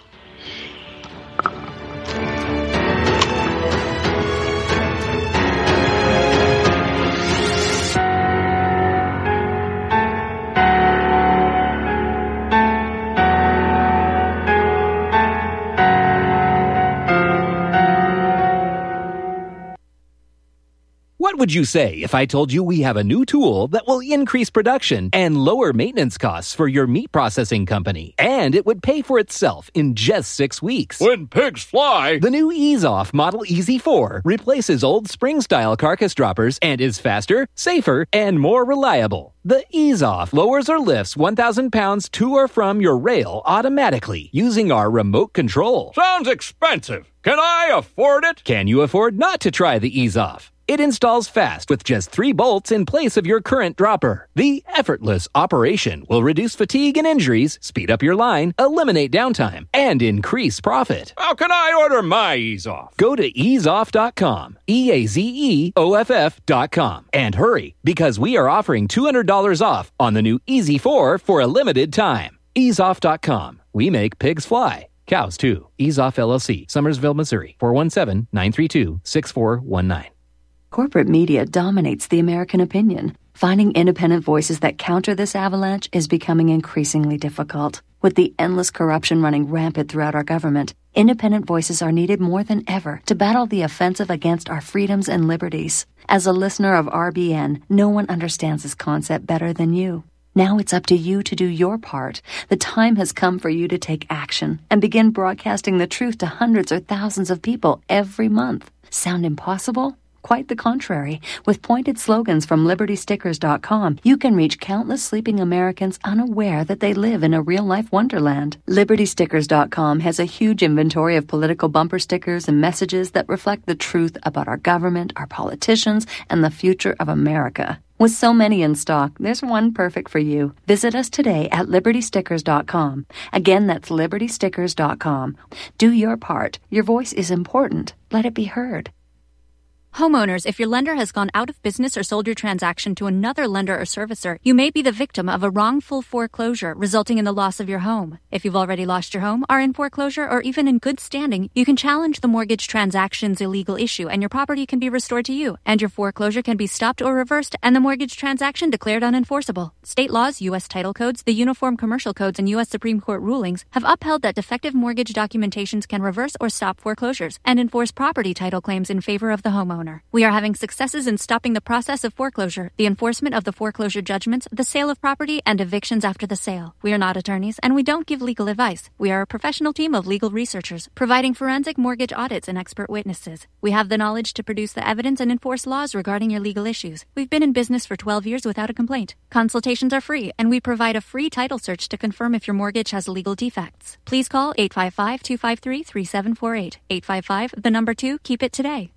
What would you say if I told you we have a new tool that will increase production and lower maintenance costs for your meat processing company? And it would pay for itself in just six weeks. When pigs fly! The new EaseOff Model E Z four replaces old spring-style carcass droppers and is faster, safer, and more reliable. The EaseOff lowers or lifts one thousand pounds to or from your rail automatically using our remote control. Sounds expensive. Can I afford it? Can you afford not to try the EaseOff? It installs fast with just three bolts in place of your current dropper. The effortless operation will reduce fatigue and injuries, speed up your line, eliminate downtime, and increase profit. How can I order my EaseOff? Go to ease off dot com, E A Z E O F F dot com, and hurry, because we are offering two hundred dollars off on the new E Z four for a limited time. ease off dot com. We make pigs fly. Cows, too. EaseOff L L C, Summersville, Missouri, four one seven, nine three two, six four one nine. Corporate media dominates the American opinion. Finding independent voices that counter this avalanche is becoming increasingly difficult. With the endless corruption running rampant throughout our government, independent voices are needed more than ever to battle the offensive against our freedoms and liberties. As a listener of R B N, no one understands this concept better than you. Now it's up to you to do your part. The time has come for you to take action and begin broadcasting the truth to hundreds or thousands of people every month. Sound impossible? Quite the contrary. With pointed slogans from liberty stickers dot com, you can reach countless sleeping Americans unaware that they live in a real-life wonderland. liberty stickers dot com has a huge inventory of political bumper stickers and messages that reflect the truth about our government, our politicians, and the future of America. With so many in stock, there's one perfect for you. Visit us today at liberty stickers dot com. Again, that's liberty stickers dot com. Do your part. Your voice is important. Let it be heard. Homeowners, if your lender has gone out of business or sold your transaction to another lender or servicer, you may be the victim of a wrongful foreclosure resulting in the loss of your home. If you've already lost your home, are in foreclosure, or even in good standing, you can challenge the mortgage transaction's illegal issue and your property can be restored to you, and your foreclosure can be stopped or reversed and the mortgage transaction declared unenforceable. State laws, U S title codes, the Uniform Commercial Codes, and U S Supreme Court rulings have upheld that defective mortgage documentations can reverse or stop foreclosures and enforce property title claims in favor of the homeowner. We are having successes in stopping the process of foreclosure, the enforcement of the foreclosure judgments, the sale of property, and evictions after the sale. We are not attorneys, and we don't give legal advice. We are a professional team of legal researchers, providing forensic mortgage audits and expert witnesses. We have the knowledge to produce the evidence and enforce laws regarding your legal issues. We've been in business for twelve years without a complaint. Consultations are free, and we provide a free title search to confirm if your mortgage has legal defects. Please call eight five five, two five three, three seven four eight. eight five five, the number two, keep it today.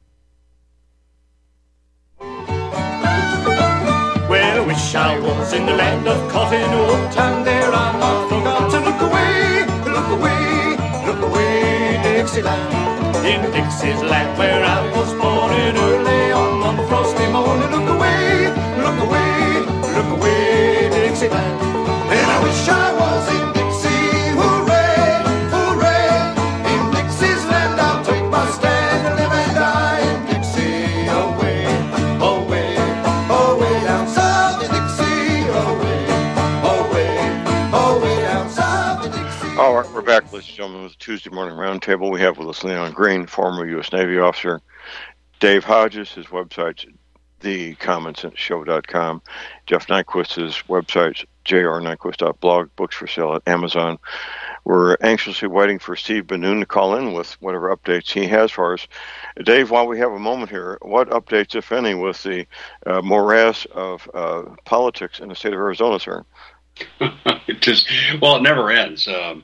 Well, I wish I was in the land of cotton wool, and there I not forgot to look away, look away, look away, Dixieland. In Dixie's land where I was born in early on one frosty morning. Look away, look away, look away, Dixieland. And I wish I was in Dixie, hooray, hooray. In Dixie's land I'll take my stand and live and die in Dixie. Away, away, away down south in Dixie. Away, away, away down south in Dixie. All right, we're back, ladies and gentlemen, with the Tuesday Morning Roundtable. We have with us Leon Green, former U S Navy officer, Dave Hodges, his website's the comments show dot com, Jeff Nyquist's website's j r nyquist dot blog, books for sale at Amazon. We're anxiously waiting for Steve Benoon to call in with whatever updates he has for us. Dave, while we have a moment here, what updates, if any, with the uh, morass of uh, politics in the state of Arizona, sir? it just well, it never ends. Um,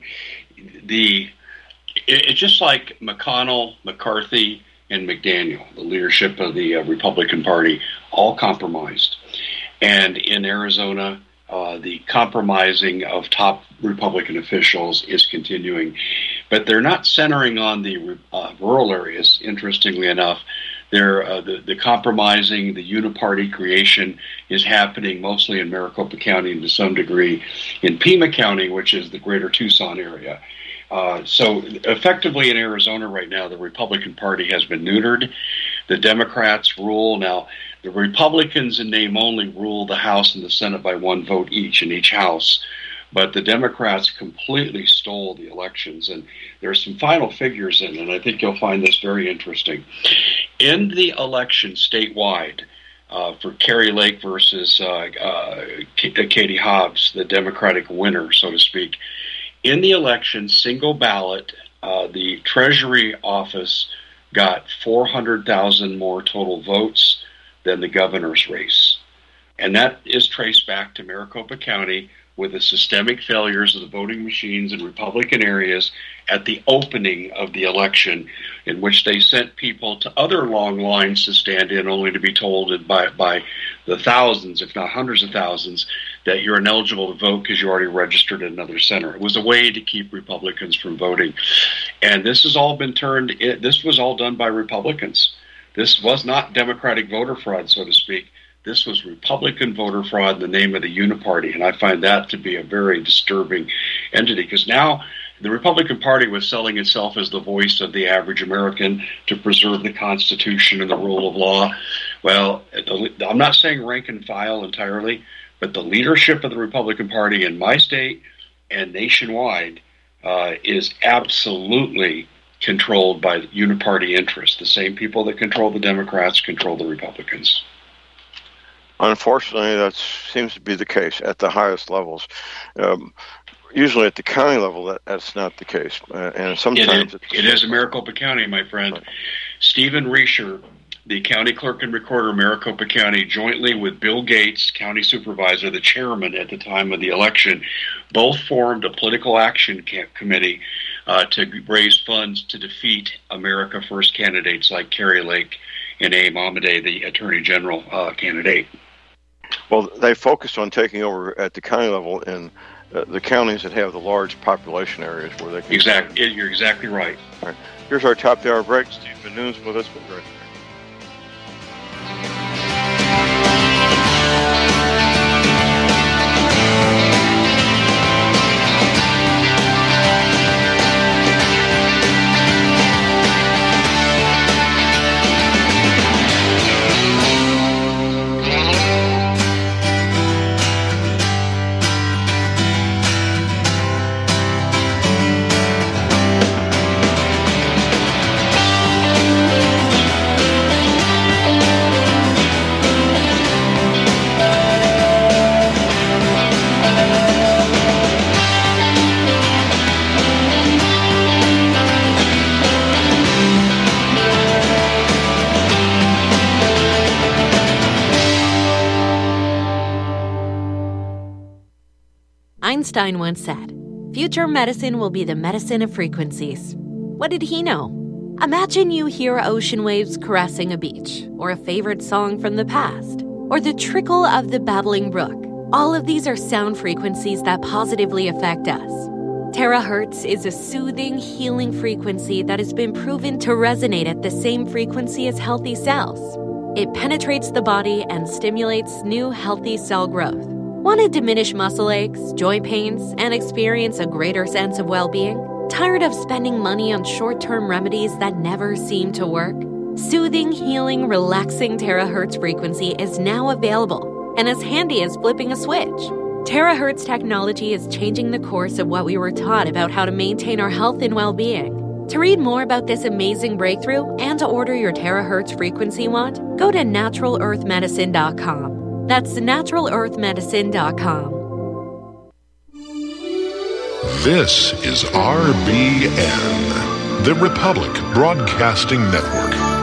the it, it's just like McConnell, McCarthy, and McDaniel, the leadership of the uh, Republican Party, all compromised. And in Arizona, uh, the compromising of top Republican officials is continuing. But they're not centering on the uh, rural areas, interestingly enough. They're, uh, the, the compromising, the uniparty creation is happening mostly in Maricopa County and to some degree in Pima County, which is the greater Tucson area. Uh, so effectively in Arizona right now, the Republican Party has been neutered. The Democrats rule. Now, the Republicans in name only rule the House and the Senate by one vote each in each House. But the Democrats completely stole the elections. And there's some final figures in, and I think you'll find this very interesting. In the election statewide, uh, for Kari Lake versus uh, uh, Katie Hobbs, the Democratic winner, so to speak, in the election, single ballot, uh, the Treasury office got four hundred thousand more total votes than the governor's race. And that is traced back to Maricopa County with the systemic failures of the voting machines in Republican areas at the opening of the election, in which they sent people to other long lines to stand in, only to be told by, by the thousands, if not hundreds of thousands, that you're ineligible to vote because you already registered at another center. It was a way to keep Republicans from voting. And this has all been turned, this was all done by Republicans. This was not Democratic voter fraud, so to speak. This was Republican voter fraud in the name of the Uniparty, and I find that to be a very disturbing entity, because now the Republican Party was selling itself as the voice of the average American to preserve the Constitution and the rule of law. Well, I'm not saying rank and file entirely, but the leadership of the Republican Party in my state and nationwide uh, is absolutely controlled by Uniparty interests. The same people that control the Democrats control the Republicans. Unfortunately, that seems to be the case at the highest levels. Um, usually at the county level, that, that's not the case. Uh, and sometimes it is, it is in Maricopa County, my friend. Right. Stephen Riescher, the county clerk and recorder of Maricopa County, jointly with Bill Gates, county supervisor, the chairman at the time of the election, both formed a political action committee uh, to raise funds to defeat America First candidates like Kari Lake and Abe Amade, the attorney general uh, candidate. Well, they focused on taking over at the county level in uh, the counties that have the large population areas where they can... Exactly. You're exactly right. All right. Here's our top of the hour break. Steve Van with us. We'll be right back. Einstein once said, "Future medicine will be the medicine of frequencies." What did he know? Imagine you hear ocean waves caressing a beach, or a favorite song from the past, or the trickle of the babbling brook. All of these are sound frequencies that positively affect us. Terahertz is a soothing, healing frequency that has been proven to resonate at the same frequency as healthy cells. It penetrates the body and stimulates new healthy cell growth. Want to diminish muscle aches, joint pains, and experience a greater sense of well-being? Tired of spending money on short-term remedies that never seem to work? Soothing, healing, relaxing terahertz frequency is now available and as handy as flipping a switch. Terahertz technology is changing the course of what we were taught about how to maintain our health and well-being. To read more about this amazing breakthrough and to order your terahertz frequency wand, go to natural earth medicine dot com. That's natural earth medicine dot com. This is R B N, the Republic Broadcasting Network.